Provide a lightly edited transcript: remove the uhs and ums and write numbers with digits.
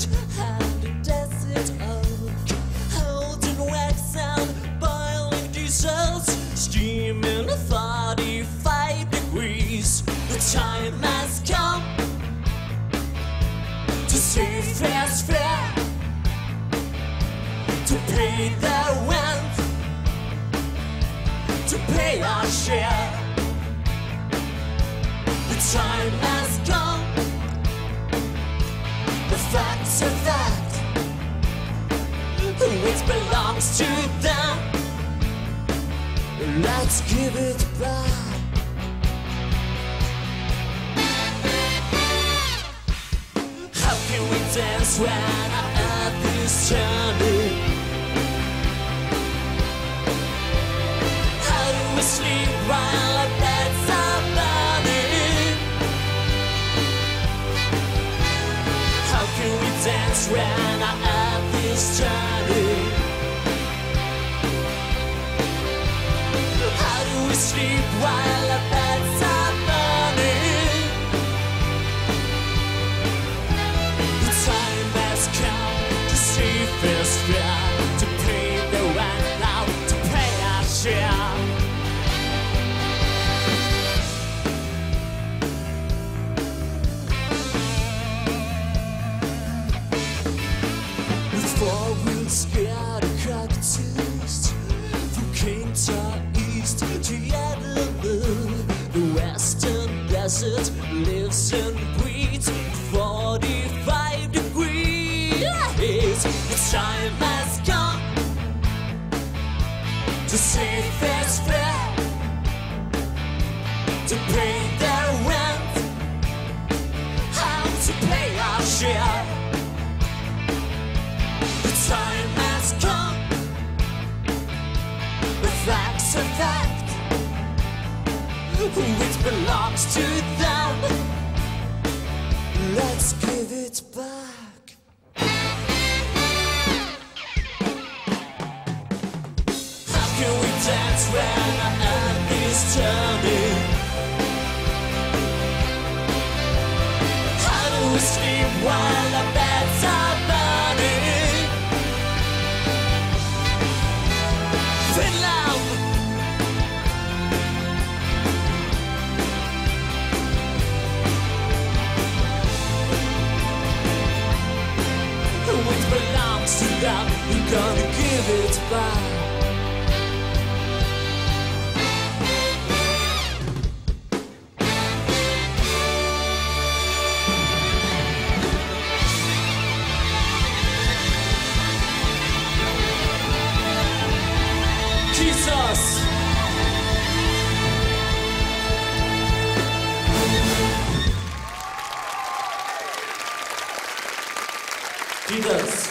fruit and a desert oak, holding wax and boiling diesels, steaming at 45 degrees. The time has come to say fair's fair, to pay their rent, to pay our share. The time has come, the facts are that it belongs to them. Let's give it back. How can we dance when our earth is turning? How do we sleep while our beds are burning? How can we dance when our earth is turning? How do we sleep while our beds are burning? The time has come to see fair's fair, to pay the rent now, to pay our share. With 4 wheels scared of cockatoos, from Cape Town east to Yaddle, the western desert lives and breathes 45 degrees. The time has come to say fair's fair, to pay their rent, how to pay our share. The time has come, the facts are fact, which belongs to them. Let's give it back. How can we dance when our earth is turning? How do we sleep while our beds are burning? Finland, which belongs to them, we're gonna give it back. Jesus! Jesus!